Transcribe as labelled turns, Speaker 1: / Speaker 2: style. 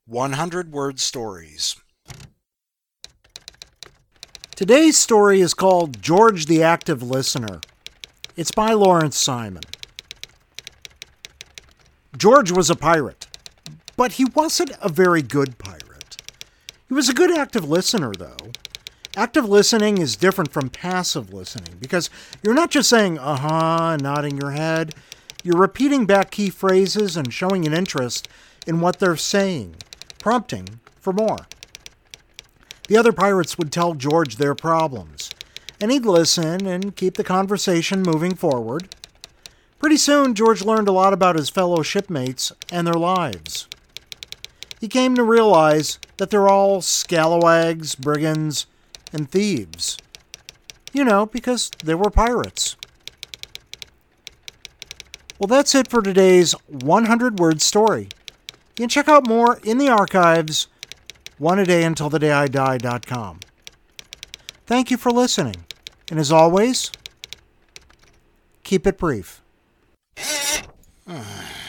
Speaker 1: 100-word stories.
Speaker 2: Today's story is called George the Active Listener. It's by Lawrence Simon. George was a pirate, but he wasn't a very good pirate. He was a good active listener, though. Active listening is different from passive listening because you're not just saying uh-huh and nodding your head. You're repeating back key phrases and showing an interest in what they're saying, prompting for more. The other pirates would tell George their problems, and he'd listen and keep the conversation moving forward. Pretty soon, George learned a lot about his fellow shipmates and their lives. He came to realize that they're all scalawags, brigands, and thieves. You know, because they were pirates. Well, that's it for today's 100-word story. You can check out more in the archives, oneadayuntilthedayidie.com. Thank you for listening, and as always, keep it brief.